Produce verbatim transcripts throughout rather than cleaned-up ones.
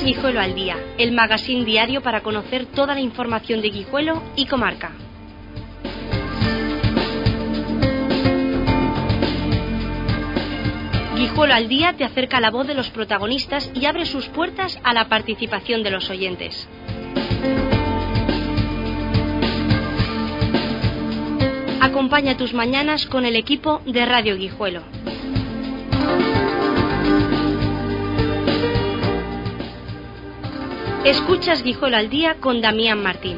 Guijuelo al Día, el magazín diario para conocer toda la información de Guijuelo y comarca. Guijuelo al Día te acerca la voz de los protagonistas y abre sus puertas a la participación de los oyentes. Acompaña tus mañanas con el equipo de Radio Guijuelo. Escuchas Guijuelo al Día con Damián Martín.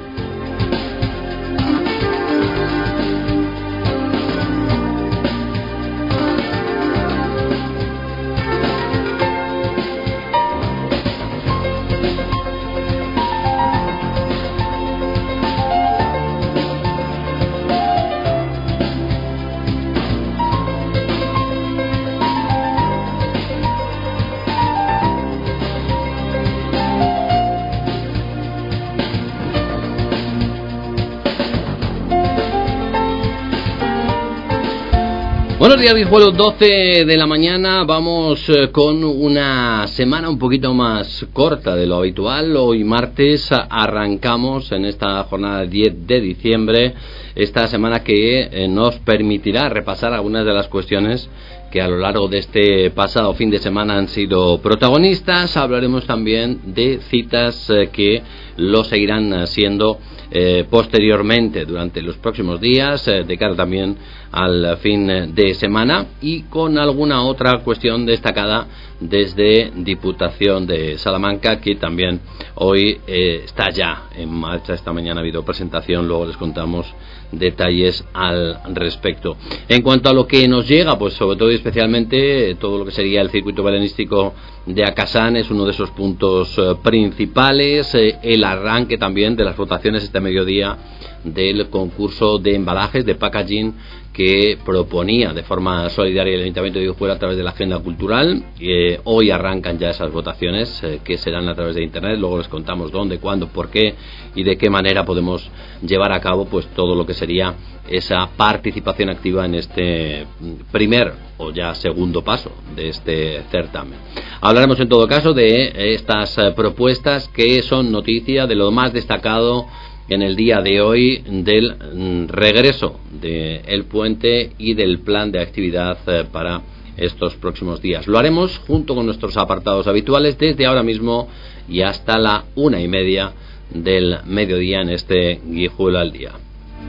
Buenos días, Guijuelo, doce de la mañana. Vamos eh, con una semana un poquito más corta de lo habitual. Hoy martes arrancamos en esta jornada diez de diciembre, esta semana que eh, nos permitirá repasar algunas de las cuestiones que a lo largo de este pasado fin de semana han sido protagonistas. Hablaremos también de citas eh, que lo seguirán siendo eh, posteriormente durante los próximos días, eh, de cara también al fin de semana, y con alguna otra cuestión destacada desde Diputación de Salamanca, que también hoy eh, está ya en marcha. Esta mañana ha habido presentación, luego les contamos detalles al respecto. En cuanto a lo que nos llega, pues sobre todo y especialmente todo lo que sería el circuito belenístico de Acasán es uno de esos puntos eh, principales, eh, el arranque también de las votaciones este mediodía del concurso de embalajes de packaging que proponía de forma solidaria el Ayuntamiento de Guijuelo a través de la agenda cultural. Eh, hoy arrancan ya esas votaciones eh, que serán a través de internet. Luego les contamos dónde, cuándo, por qué y de qué manera podemos llevar a cabo pues todo lo que sería esa participación activa en este primer o ya segundo paso de este certamen. Hablaremos en todo caso de estas eh, propuestas que son noticia de lo más destacado en el día de hoy del mm, regreso del puente y del plan de actividad eh, para estos próximos días. Lo haremos junto con nuestros apartados habituales desde ahora mismo y hasta la una y media del mediodía en este Guijuelo al Día.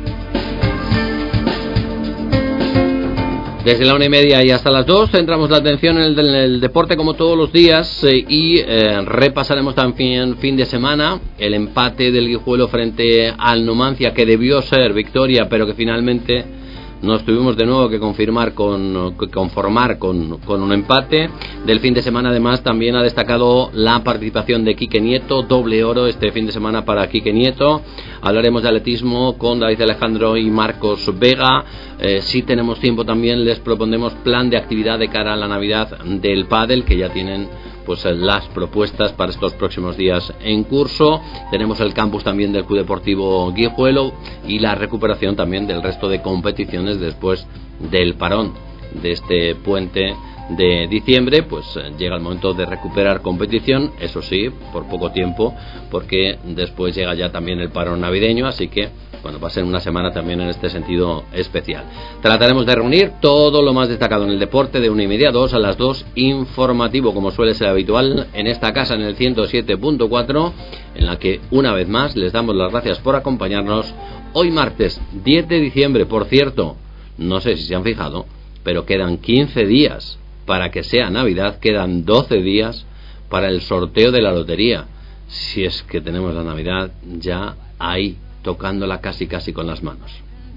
Desde la una y media y hasta las dos centramos la atención en el, en el deporte como todos los días eh, y eh, repasaremos también fin de semana el empate del Guijuelo frente al Numancia, que debió ser victoria pero que finalmente nos tuvimos de nuevo que confirmar con que conformar con, con un empate. Del fin de semana además también ha destacado la participación de Quique Nieto, doble oro este fin de semana para Quique Nieto. Hablaremos de atletismo con David Alejandro y Marcos Vega. Eh, si tenemos tiempo también les propondremos plan de actividad de cara a la Navidad del pádel, que ya tienen pues las propuestas para estos próximos días en curso. Tenemos el campus también del Club Deportivo Guijuelo y la recuperación también del resto de competiciones después del parón de este puente de diciembre. Pues llega el momento de recuperar competición, eso sí, por poco tiempo, porque después llega ya también el parón navideño, así que bueno, va a ser una semana también en este sentido especial. Trataremos de reunir todo lo más destacado en el deporte de una y media a dos, a las dos informativo, como suele ser habitual en esta casa en el ciento siete punto cuatro, en la que una vez más les damos las gracias por acompañarnos hoy martes diez de diciembre. Por cierto, no sé si se han fijado, pero quedan quince días para que sea Navidad, quedan doce días para el sorteo de la lotería. Si es que tenemos la Navidad ya ahí, tocándola casi casi con las manos.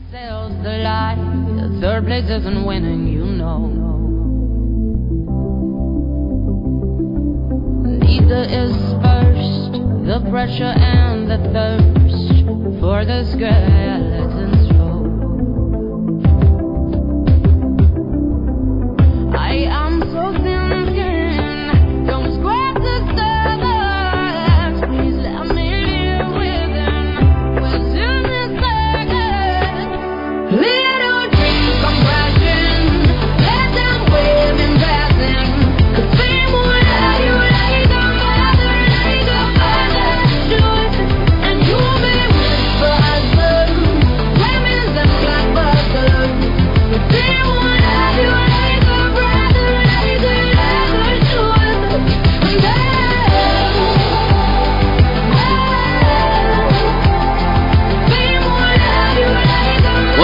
I am so thin, don't scratch the surface. Please let me live within, within this burden. Little dreams come crashing, let them wave in passing. The same one that you lay down by the night.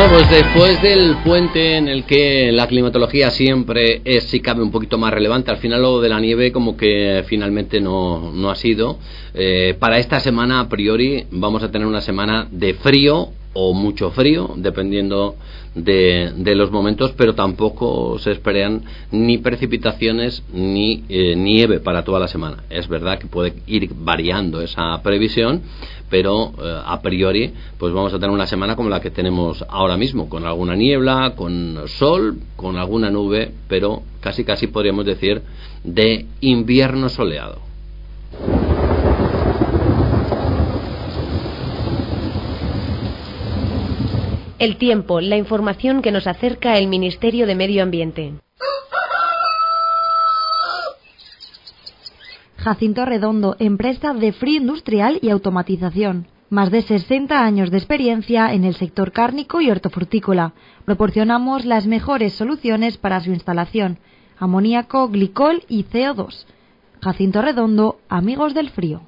pues después del puente en el que la climatología siempre es, si cabe, un poquito más relevante, al final lo de la nieve como que finalmente no, no ha sido. Eh, para esta semana, a priori, vamos a tener una semana de frío o mucho frío, dependiendo de, de los momentos, pero tampoco se esperan ni precipitaciones ni eh, nieve para toda la semana. Es verdad que puede ir variando esa previsión, pero eh, a priori pues vamos a tener una semana como la que tenemos ahora mismo, con alguna niebla, con sol, con alguna nube, pero casi casi podríamos decir de invierno soleado. El tiempo, la información que nos acerca el Ministerio de Medio Ambiente. Jacinto Redondo, empresa de frío industrial y automatización. Más de sesenta años de experiencia en el sector cárnico y hortofrutícola. Proporcionamos las mejores soluciones para su instalación: amoníaco, glicol y C O dos. Jacinto Redondo, amigos del frío.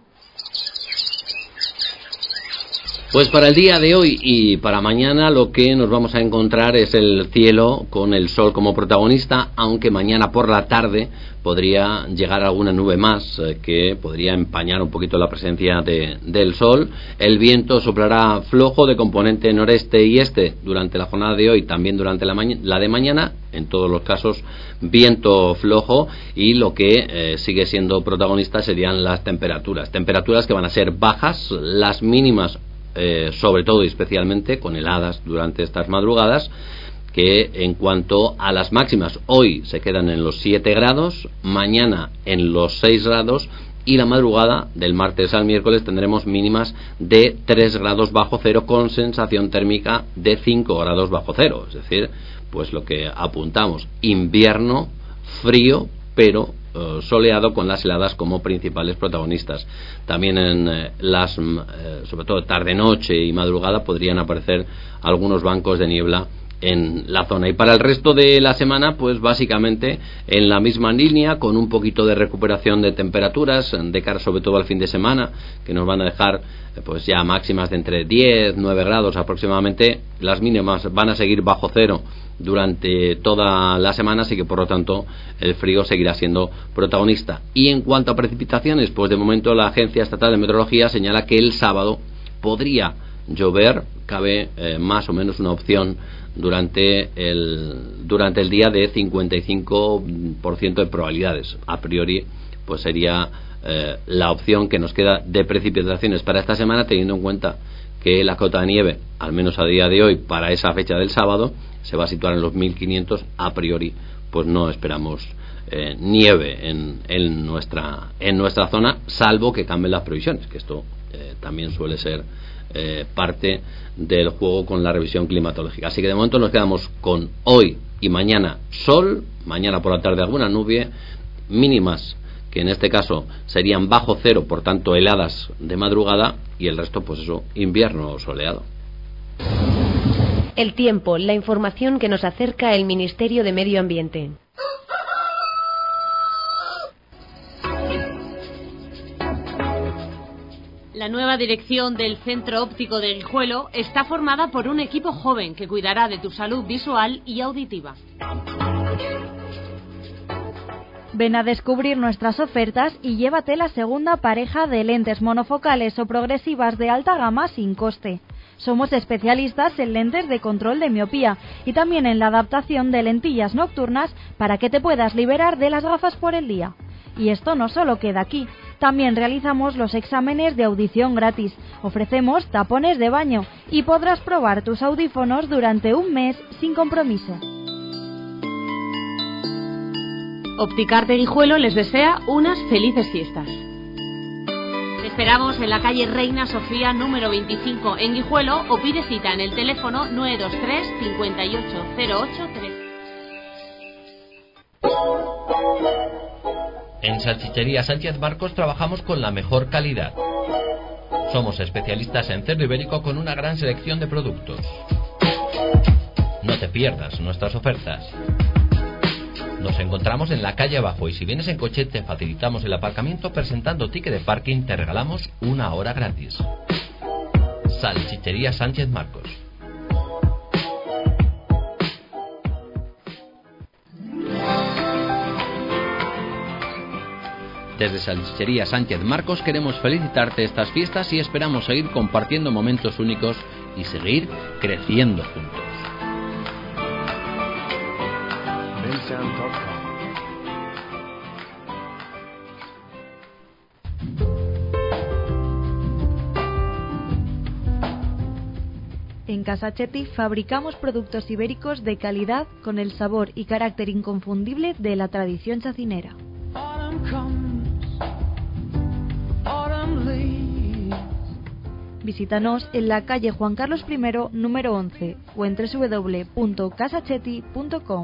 Pues para el día de hoy y para mañana lo que nos vamos a encontrar es el cielo con el sol como protagonista, aunque mañana por la tarde podría llegar alguna nube más eh, que podría empañar un poquito la presencia de, del sol. El viento soplará flojo de componente noreste y este durante la jornada de hoy, también durante la, ma- la de mañana, en todos los casos viento flojo, y lo que eh, sigue siendo protagonista serían las temperaturas, temperaturas que van a ser bajas, las mínimas Eh, sobre todo y especialmente con heladas durante estas madrugadas, que en cuanto a las máximas hoy se quedan en los siete grados, mañana en los seis grados, y la madrugada del martes al miércoles tendremos mínimas de tres grados bajo cero con sensación térmica de cinco grados bajo cero, es decir, pues lo que apuntamos, invierno frío pero Uh, soleado, con las heladas como principales protagonistas. También en eh, las, eh, sobre todo tarde, noche y madrugada, podrían aparecer algunos bancos de niebla en la zona. Y para el resto de la semana, pues básicamente en la misma línea, con un poquito de recuperación de temperaturas de cara sobre todo al fin de semana, que nos van a dejar eh, pues ya máximas de entre diez, nueve grados aproximadamente. Las mínimas van a seguir bajo cero durante toda la semana, así que por lo tanto el frío seguirá siendo protagonista. Y en cuanto a precipitaciones, pues de momento la Agencia Estatal de Meteorología señala que el sábado podría llover, cabe eh, más o menos una opción durante el durante el día de cincuenta y cinco por ciento de probabilidades. A priori pues sería eh, la opción que nos queda de precipitaciones para esta semana, teniendo en cuenta que la cota de nieve, al menos a día de hoy, para esa fecha del sábado, se va a situar en los mil quinientos. A priori pues no esperamos eh, nieve en, en nuestra en nuestra zona, salvo que cambien las previsiones, que esto eh, también suele ser eh, parte del juego con la revisión climatológica. Así que de momento nos quedamos con hoy y mañana sol, mañana por la tarde alguna nube, mínimas que en este caso serían bajo cero, por tanto heladas de madrugada, y el resto pues eso, invierno soleado. El tiempo, la información que nos acerca el Ministerio de Medio Ambiente. La nueva dirección del Centro Óptico de Guijuelo está formada por un equipo joven que cuidará de tu salud visual y auditiva. Ven a descubrir nuestras ofertas y llévate la segunda pareja de lentes monofocales o progresivas de alta gama sin coste. Somos especialistas en lentes de control de miopía y también en la adaptación de lentillas nocturnas para que te puedas liberar de las gafas por el día. Y esto no solo queda aquí, también realizamos los exámenes de audición gratis, ofrecemos tapones de baño y podrás probar tus audífonos durante un mes sin compromiso. Opticarte Guijuelo les desea unas felices fiestas. Te esperamos en la calle Reina Sofía número veinticinco en Guijuelo o pide cita en el teléfono nueve dos tres, cinco ocho cero ocho tres. En Salchichería Sánchez Marcos trabajamos con la mejor calidad. Somos especialistas en cerdo ibérico con una gran selección de productos. No te pierdas nuestras ofertas. Nos encontramos en la calle abajo y si vienes en coche te facilitamos el aparcamiento presentando ticket de parking, te regalamos una hora gratis. Salchichería Sánchez Marcos. Desde Salchichería Sánchez Marcos queremos felicitarte estas fiestas y esperamos seguir compartiendo momentos únicos y seguir creciendo juntos. En Casa Chetti fabricamos productos ibéricos de calidad con el sabor y carácter inconfundible de la tradición chacinera. Visítanos en la calle Juan Carlos primero, número once, o en doble u doble u doble u punto casa chetti punto com.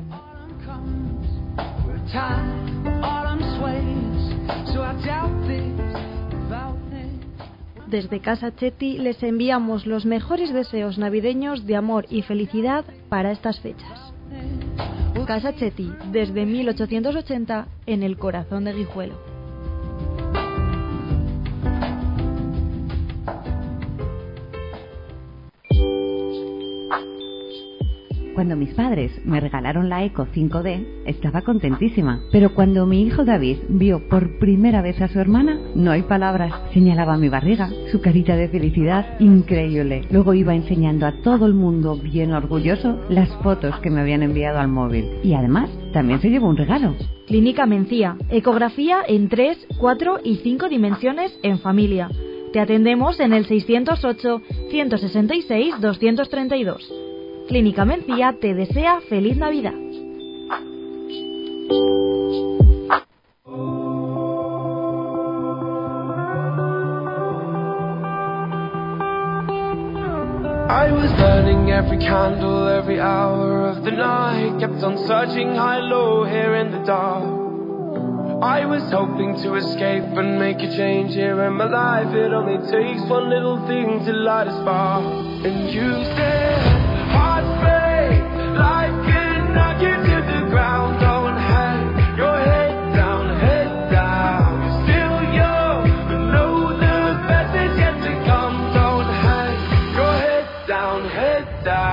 Desde Casa Chetti les enviamos los mejores deseos navideños de amor y felicidad para estas fechas. Casa Chetti, desde mil ochocientos ochenta, en el corazón de Guijuelo. Cuando mis padres me regalaron la Eco cinco D, estaba contentísima. Pero cuando mi hijo David vio por primera vez a su hermana, no hay palabras. Señalaba mi barriga, su carita de felicidad, increíble. Luego iba enseñando a todo el mundo, bien orgulloso, las fotos que me habían enviado al móvil. Y además, también se llevó un regalo. Clínica Mencía, ecografía en tres, cuatro y cinco dimensiones en familia. Te atendemos en el seiscientos ocho, ciento sesenta y seis, doscientos treinta y dos. Clínica Mencía te desea feliz Navidad. I was burning every candle, every hour of the night. Kept on searching high, low, here in the dark. I was hoping to escape and make a change here in my life. It only takes one little thing to light a spark. And you said, heart break, life can knock you to the ground. Don't hang your head down, head down. You're still young, but know the best is yet to come. Don't hang your head down, head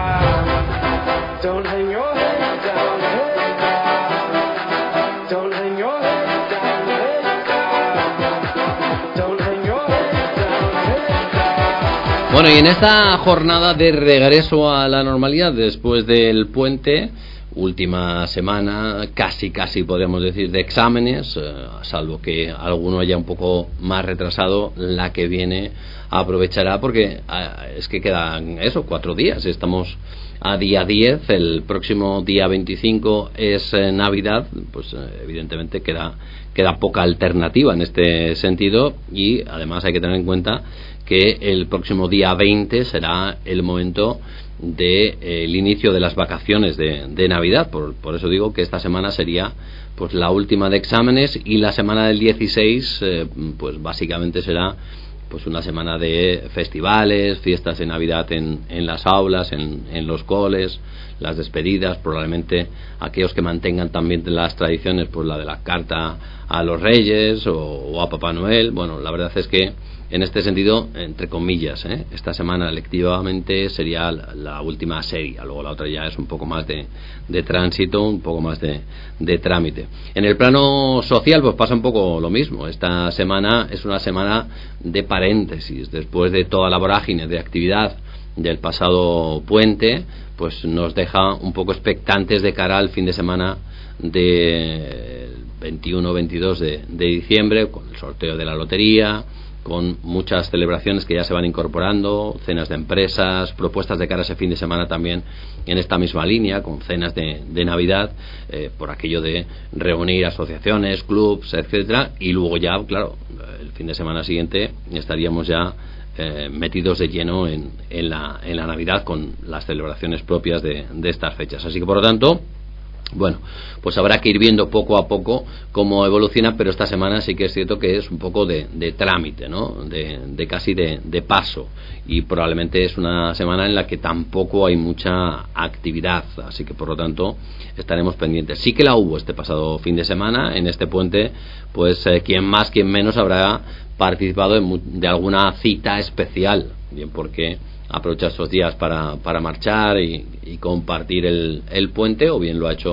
down. Don't hang your head down, head down. Don't hang your head down, head down. Don't hang your head down, head down. Bueno, y en esta jornada de regreso a la normalidad después del puente, última semana, casi casi podríamos decir, de exámenes, eh, salvo que alguno haya un poco más retrasado, la que viene aprovechará porque eh, es que quedan eso, cuatro días, estamos a día diez, el próximo día veinticinco es eh, Navidad, pues eh, evidentemente queda, queda poca alternativa en este sentido, y además hay que tener en cuenta que el próximo día veinte será el momento del de, eh, inicio de las vacaciones de, de Navidad. Por, por eso digo que esta semana sería pues la última de exámenes, y la semana del dieciséis eh, pues básicamente será pues una semana de festivales, fiestas de Navidad en, en las aulas, en, en los coles, las despedidas, probablemente aquellos que mantengan también las tradiciones, pues la de la carta a los Reyes o, o a Papá Noel. Bueno, la verdad es que en este sentido, entre comillas, ¿eh? esta semana lectivamente sería la, la última seria, luego la otra ya es un poco más de, de tránsito, un poco más de, de trámite. En el plano social pues pasa un poco lo mismo. Esta semana es una semana de paréntesis, después de toda la vorágine de actividad del pasado puente, pues nos deja un poco expectantes de cara al fin de semana de veintiuno veintidós de, de diciembre, con el sorteo de la lotería, con muchas celebraciones que ya se van incorporando, cenas de empresas, propuestas de cara a ese fin de semana también en esta misma línea, con cenas de, de Navidad, eh, por aquello de reunir asociaciones, clubs, etcétera, y luego ya, claro, el fin de semana siguiente estaríamos ya eh, metidos de lleno en, en, la, en la Navidad, con las celebraciones propias de, de estas fechas. Así que, por lo tanto, bueno, pues habrá que ir viendo poco a poco cómo evoluciona, pero esta semana sí que es cierto que es un poco de, de trámite, ¿no? De, de casi de, de paso, y probablemente es una semana en la que tampoco hay mucha actividad, así que por lo tanto estaremos pendientes. Sí que la hubo este pasado fin de semana, en este puente, pues eh, quien más, quien menos habrá participado en, de alguna cita especial, bien porque aprovechar estos días para, para marchar y, y compartir el, el puente, o bien lo ha hecho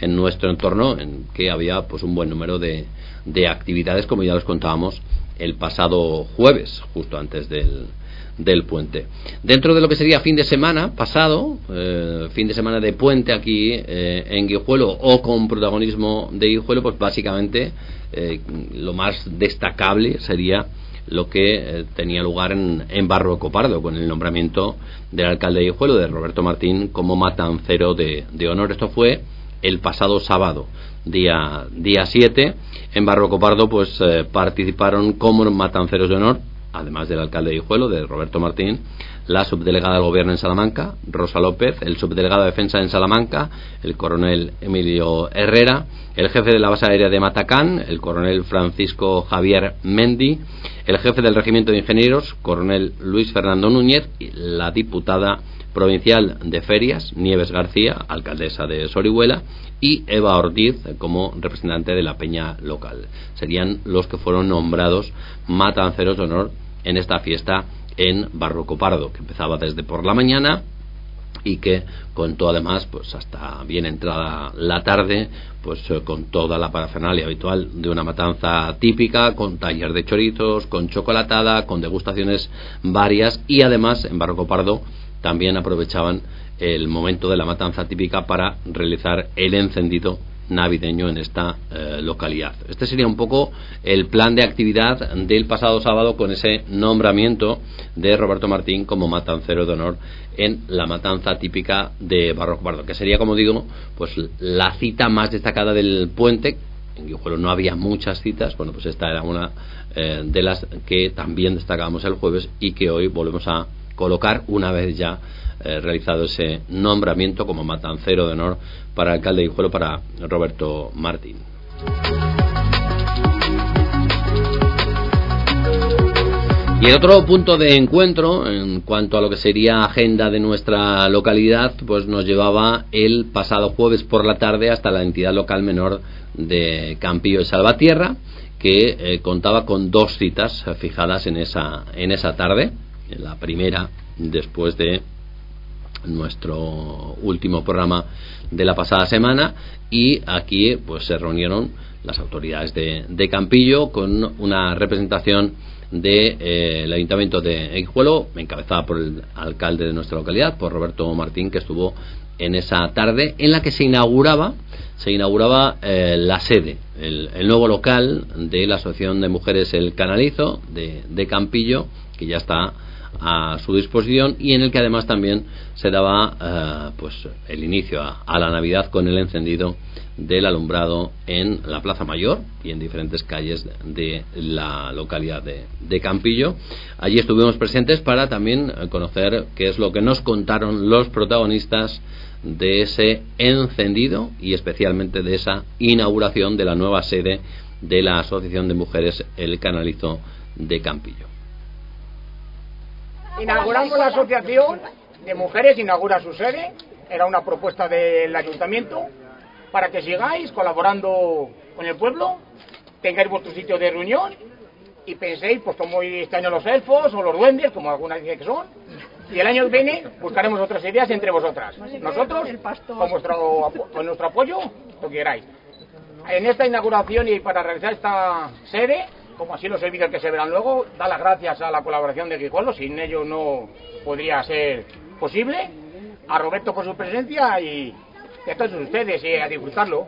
en nuestro entorno, en que había pues un buen número de, de actividades, como ya los contábamos el pasado jueves, justo antes del, del puente. Dentro de lo que sería fin de semana pasado, eh, fin de semana de puente aquí eh, en Guijuelo, o con protagonismo de Guijuelo, pues básicamente eh, lo más destacable sería lo que eh, tenía lugar en, en Barroco Pardo, con el nombramiento del alcalde de Guijuelo, de Roberto Martín, como matancero de, de honor. Esto fue el pasado sábado, día día siete. En Barroco Pardo pues eh, participaron como matanceros de honor, además del alcalde de Guijuelo, de Roberto Martín, la subdelegada del Gobierno en Salamanca, Rosa López, el subdelegado de Defensa en Salamanca, el coronel Emilio Herrera, el jefe de la base aérea de Matacán, el coronel Francisco Javier Mendi, el jefe del Regimiento de Ingenieros, coronel Luis Fernando Núñez, y la diputada provincial de Ferias, Nieves García, alcaldesa de Sorihuela, y Eva Ortiz como representante de la peña local. Serían los que fueron nombrados matanceros de honor en esta fiesta en Barroco Pardo, que empezaba desde por la mañana y que contó además pues hasta bien entrada la tarde pues con toda la parafernalia habitual de una matanza típica, con taller de chorizos, con chocolatada, con degustaciones varias, y además en Barroco Pardo también aprovechaban el momento de la matanza típica para realizar el encendido navideño en esta eh, localidad. Este sería un poco el plan de actividad del pasado sábado, con ese nombramiento de Roberto Martín como matancero de honor en la matanza típica de Barroco Pardo, que sería, como digo, pues la cita más destacada del puente. En Guijuelo no había muchas citas, bueno, pues esta era una eh, de las que también destacábamos el jueves y que hoy volvemos a colocar una vez ya eh, realizado ese nombramiento como matancero de honor para el alcalde de Guijuelo, para Roberto Martín. Y el otro punto de encuentro en cuanto a lo que sería agenda de nuestra localidad, pues nos llevaba el pasado jueves por la tarde hasta la entidad local menor de Campillo de Salvatierra, que eh, contaba con dos citas fijadas en esa en esa tarde. La primera, después de nuestro último programa de la pasada semana, y aquí pues se reunieron las autoridades de, de Campillo con una representación del de, eh, el Ayuntamiento de Guijuelo, encabezada por el alcalde de nuestra localidad, por Roberto Martín, que estuvo en esa tarde en la que se inauguraba se inauguraba eh, la sede, el, el nuevo local de la Asociación de Mujeres El Canalizo de, de Campillo, que ya está a su disposición, y en el que además también se daba eh, pues el inicio a, a la Navidad con el encendido del alumbrado en la Plaza Mayor y en diferentes calles de la localidad de, de Campillo. Allí estuvimos presentes para también conocer qué es lo que nos contaron los protagonistas de ese encendido y especialmente de esa inauguración de la nueva sede de la Asociación de Mujeres El Canalizo de Campillo. Inauguramos la Asociación de Mujeres, inaugura su sede, era una propuesta del Ayuntamiento, para que sigáis colaborando con el pueblo, tengáis vuestro sitio de reunión y penséis, pues como este año los elfos o los duendes, como algunas dicen que son, y el año que viene buscaremos otras ideas entre vosotras. Nosotros, con, vuestro, con nuestro apoyo, lo que queráis. En esta inauguración y para realizar esta sede, como así los servicios que se verán luego, da las gracias a la colaboración de Guijuelo, sin ello no podría ser posible, a Roberto por su presencia y a todos ustedes, y a disfrutarlo.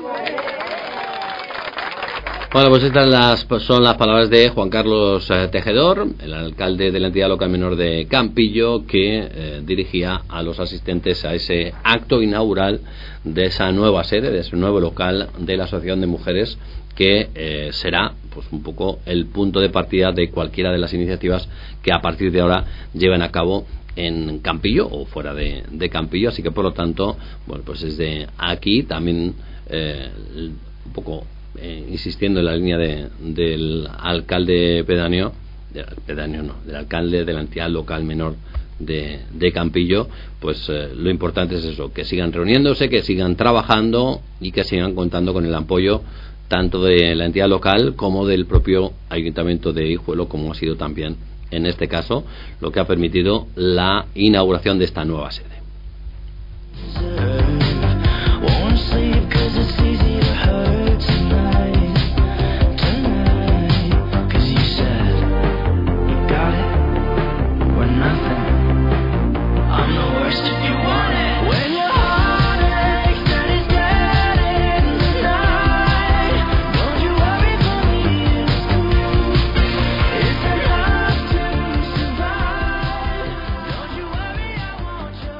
Bueno, pues estas las, son las palabras de Juan Carlos eh, Tejedor, el alcalde de la entidad local menor de Campillo, que eh, dirigía a los asistentes a ese acto inaugural de esa nueva sede, de ese nuevo local de la Asociación de Mujeres, que eh, será pues un poco el punto de partida de cualquiera de las iniciativas que a partir de ahora lleven a cabo en Campillo o fuera de, de Campillo. Así que por lo tanto, bueno, pues desde aquí también eh, un poco eh, insistiendo en la línea de, del alcalde pedáneo, de, pedáneo no, del alcalde de la entidad local menor de, de Campillo, pues eh, lo importante es eso, que sigan reuniéndose, que sigan trabajando y que sigan contando con el apoyo tanto de la entidad local como del propio Ayuntamiento de Guijuelo, como ha sido también en este caso lo que ha permitido la inauguración de esta nueva sede. sleep 'cause it's easy to hurt tonight, tonight. 'Cause you said you got it or nothing. I'm the worst if you want it. When your heart aches and it's getting tonight, don't you worry for me, it's cool. It's enough to survive. Don't you worry, I want your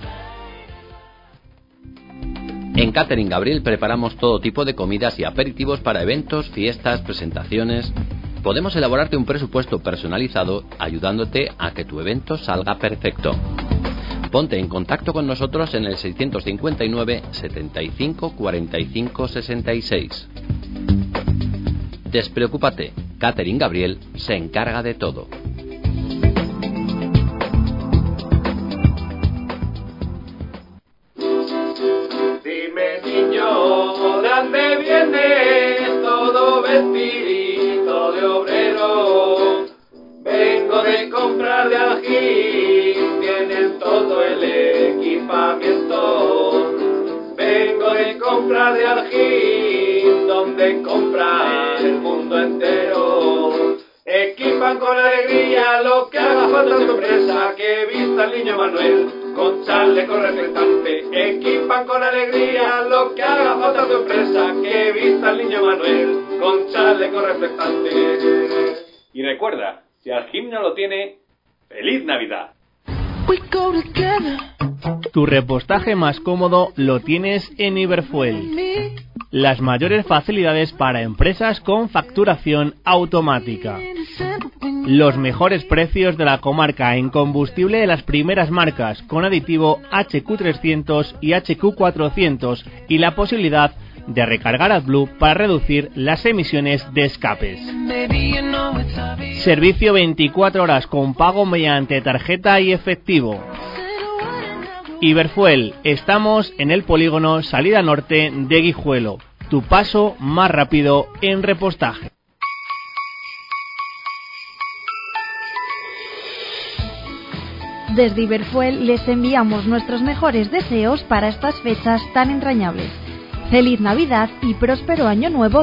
En Catering Gabriel preparamos todo tipo de comidas y aperitivos para eventos, fiestas, presentaciones. Podemos elaborarte un presupuesto personalizado ayudándote a que tu evento salga perfecto. Ponte en contacto con nosotros en el seiscientos cincuenta y nueve, setenta y cinco, cuarenta y cinco, sesenta y seis. Despreocúpate, Catering Gabriel se encarga de todo. Dime, niño, ¿de dónde vienes? Todo vestidito de obrero. Vengo de comprar de Ajín, tienen todo el equipamiento. Vengo de comprar de Ajín, donde compra el mundo entero. Equipan con alegría lo que haga falta en tu empresa, que vista el niño Manuel con chaleco reflectante. Equipan con alegría lo que haga falta en tu empresa, que vista el niño Manuel con chaleco reflectante. Y recuerda, si Ajín no lo tiene, ¡feliz Navidad! Tu repostaje más cómodo lo tienes en Iberfuel. Las mayores facilidades para empresas con facturación automática. Los mejores precios de la comarca en combustible de las primeras marcas, con aditivo H Q trescientos y H Q cuatrocientos, y la posibilidad de recargar AdBlue para reducir las emisiones de escapes. Servicio veinticuatro horas con pago mediante tarjeta y efectivo. Iberfuel, estamos en el polígono Salida Norte de Guijuelo. Tu paso más rápido en repostaje. Desde Iberfuel les enviamos nuestros mejores deseos para estas fechas tan entrañables. ¡Feliz Navidad y próspero Año Nuevo!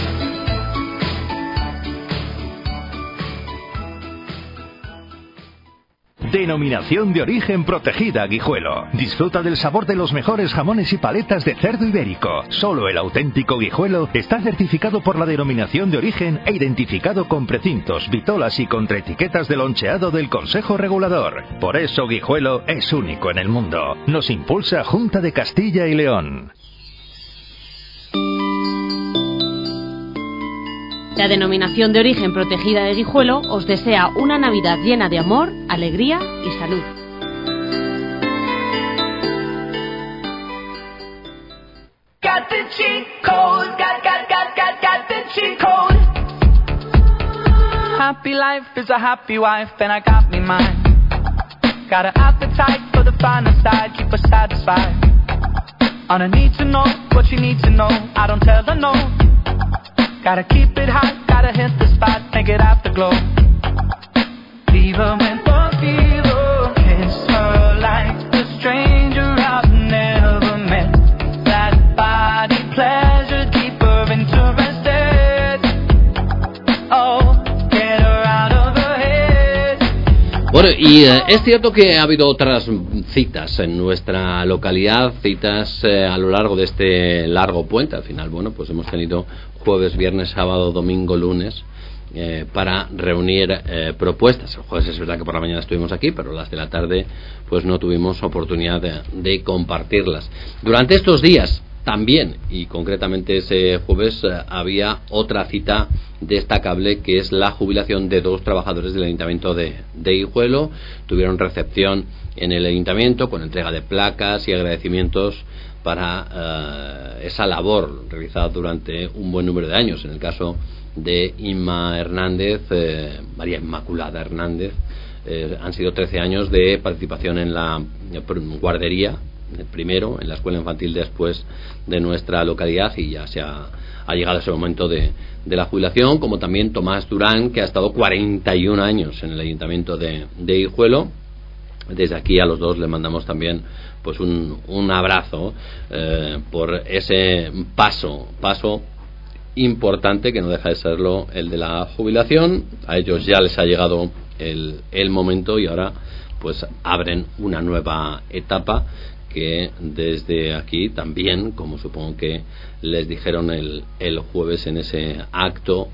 Denominación de origen protegida Guijuelo. Disfruta del sabor de los mejores jamones y paletas de cerdo ibérico. Solo el auténtico Guijuelo está certificado por la denominación de origen e identificado con precintos, vitolas y contraetiquetas de loncheado del Consejo Regulador. Por eso Guijuelo es único en el mundo. Nos impulsa Junta de Castilla y León. La denominación de origen protegida de Guijuelo os desea una Navidad llena de amor, alegría y salud. Got the cheat code, got, got, got, got, got the cheat code. Happy life is a happy wife, and I got me mine. Got an appetite for the finer side, keep her satisfied. On a need to know what you need to know, I don't tell her no. Gotta keep it hot, gotta hit the spot, make it afterglow. Fever when poquito, kiss her like a stranger I've never met. That body pleasure, keep her interested. Oh, get her out of her head. Bueno, y eh, es cierto que ha habido otras citas en nuestra localidad, citas eh, a lo largo de este largo puente. Al final, bueno, pues hemos tenido jueves, viernes, sábado, domingo, lunes, eh, para reunir eh, propuestas. El jueves es verdad que por la mañana estuvimos aquí, pero las de la tarde pues no tuvimos oportunidad de, de compartirlas. Durante estos días también, y concretamente ese jueves, eh, había otra cita destacable, que es la jubilación de dos trabajadores del Ayuntamiento de, de Guijuelo. Tuvieron recepción en el Ayuntamiento con entrega de placas y agradecimientos para uh, esa labor realizada durante un buen número de años. En el caso de Inma Hernández, eh, María Inmaculada Hernández, eh, han sido trece años de participación en la guardería, primero en la escuela infantil, después de nuestra localidad, y ya se ha, ha llegado ese momento de, de la jubilación, como también Tomás Durán, que ha estado cuarenta y un años en el Ayuntamiento de, de Guijuelo, desde aquí a los dos le mandamos también pues un, un abrazo eh, por ese paso paso importante que no deja de serlo el de la jubilación. A ellos ya les ha llegado el, el momento y ahora pues abren una nueva etapa que desde aquí también, como supongo que les dijeron el, el jueves en ese acto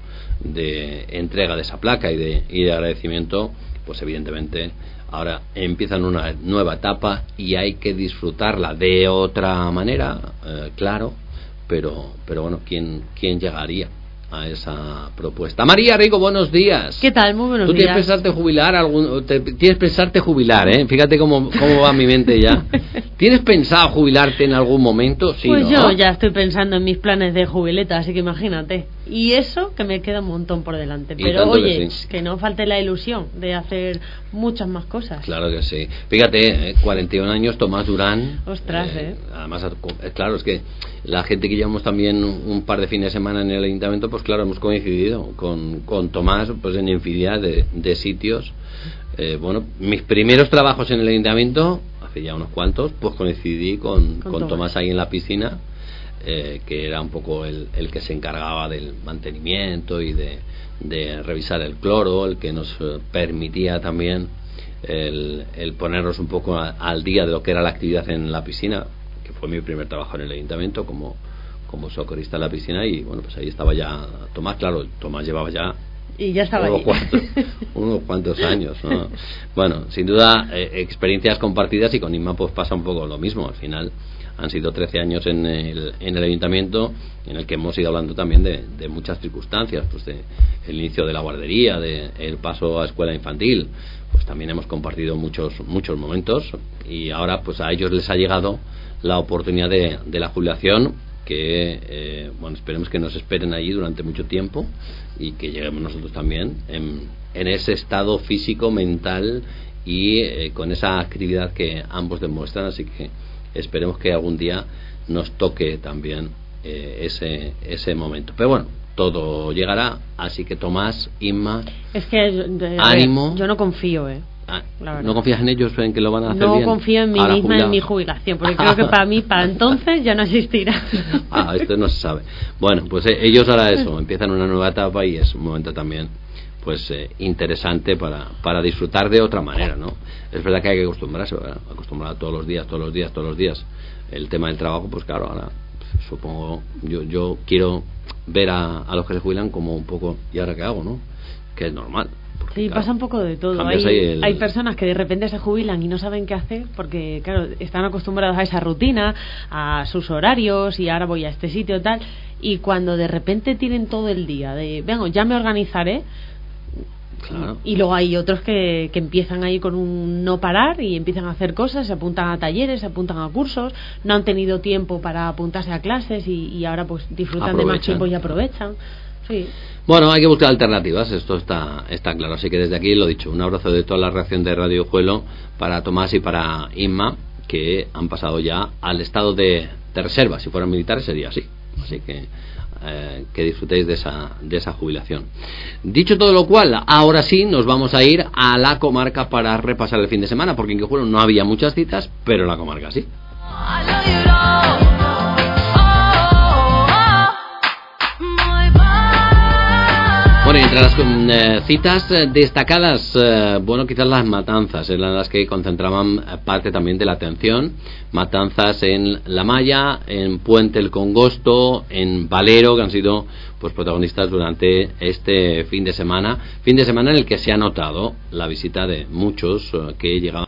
de entrega de esa placa y de, y de agradecimiento, pues evidentemente ahora empiezan una nueva etapa y hay que disfrutarla de otra manera, eh, claro, pero pero bueno, ¿quién, quién llegaría a esa propuesta? María Rico, buenos días. ¿Qué tal? Muy buenos ¿Tú días. tienes pensarte jubilar algún, te, tienes pensarte jubilar, eh? Fíjate cómo, cómo va mi mente ya. ¿Tienes pensado jubilarte en algún momento? Sí, pues ¿no? yo ya estoy pensando en mis planes de jubileta, así que imagínate. Y eso que me queda un montón por delante. Y Pero tanto que oye, sí. que no falte la ilusión de hacer muchas más cosas. Claro que sí. Fíjate, eh, cuarenta y un años, Tomás Durán. Ostras, eh. eh además, eh, claro, es que la gente que llevamos también un par de fines de semana en el ayuntamiento, pues claro, hemos coincidido con, con Tomás pues en infinidad de, de sitios. Eh, bueno, mis primeros trabajos en el ayuntamiento, hace ya unos cuantos, pues coincidí con, con, con Tomás. Tomás ahí en la piscina. Eh, que era un poco el, el que se encargaba del mantenimiento y de, de revisar el cloro, el que nos eh, permitía también el, el ponernos un poco a, al día de lo que era la actividad en la piscina, que fue mi primer trabajo en el ayuntamiento como, como socorrista en la piscina. Y bueno, pues ahí estaba ya Tomás, claro, Tomás llevaba ya y ya estaba unos, ahí. cuantos, unos cuantos años, ¿no? Bueno, sin duda eh, experiencias compartidas, y con Inma pues pasa un poco lo mismo. Al final han sido trece años en el, en el ayuntamiento, en el que hemos ido hablando también de, de muchas circunstancias, pues de el inicio de la guardería, de el paso a escuela infantil, pues también hemos compartido muchos muchos momentos, y ahora pues a ellos les ha llegado la oportunidad de, de la jubilación, que eh, bueno, esperemos que nos esperen allí durante mucho tiempo y que lleguemos nosotros también en, en ese estado físico, mental y eh, con esa actividad que ambos demuestran, así que esperemos que algún día nos toque también eh, ese ese momento. Pero bueno, todo llegará, así que Tomás, Inma, es que de, ánimo. Yo no confío, eh. Ah, ¿no confías en ellos, en que lo van a hacer no bien? No confío en mí Ahora misma, jubilado. en mi jubilación, porque creo que para mí, para entonces, ya no existirá. Ah, esto no se sabe. Bueno, pues eh, ellos ahora eso, empiezan una nueva etapa y es un momento también pues eh, interesante para, para disfrutar de otra manera, ¿no? Es verdad que hay que acostumbrarse, ¿verdad? Acostumbrar todos los días, todos los días, todos los días el tema del trabajo, pues claro, ahora pues, supongo, yo yo quiero ver a, a los que se jubilan como un poco, ¿y ahora qué hago, no? Que es normal. Porque, sí, claro, pasa un poco de todo. Hay, el... hay personas que de repente se jubilan y no saben qué hacer porque, claro, están acostumbrados a esa rutina, a sus horarios, y ahora voy a este sitio y tal, y cuando de repente tienen todo el día de, venga, ya me organizaré. Claro. Y luego hay otros que, que empiezan ahí con un no parar y empiezan a hacer cosas, se apuntan a talleres, se apuntan a cursos, no han tenido tiempo para apuntarse a clases y, y ahora pues disfrutan aprovechan. de más tiempo y aprovechan. Sí. Bueno, hay que buscar alternativas, esto está está claro, así que desde aquí lo dicho, un abrazo de toda la reacción de Radio Juelo para Tomás y para Inma, que han pasado ya al estado de, de reserva. Si fueran militares sería así, así que Eh, que disfrutéis de esa, de esa jubilación. Dicho todo lo cual, ahora sí nos vamos a ir a la comarca para repasar el fin de semana, porque en Guijuelo no había muchas citas, pero en la comarca sí. Bueno, y entre las eh, citas eh, destacadas, eh, bueno, quizás las matanzas, eran las que concentraban parte también de la atención. Matanzas en La Maya, en Puente el Congosto, en Valero, que han sido pues protagonistas durante este fin de semana. Fin de semana en el que se ha notado la visita de muchos eh, que llegaban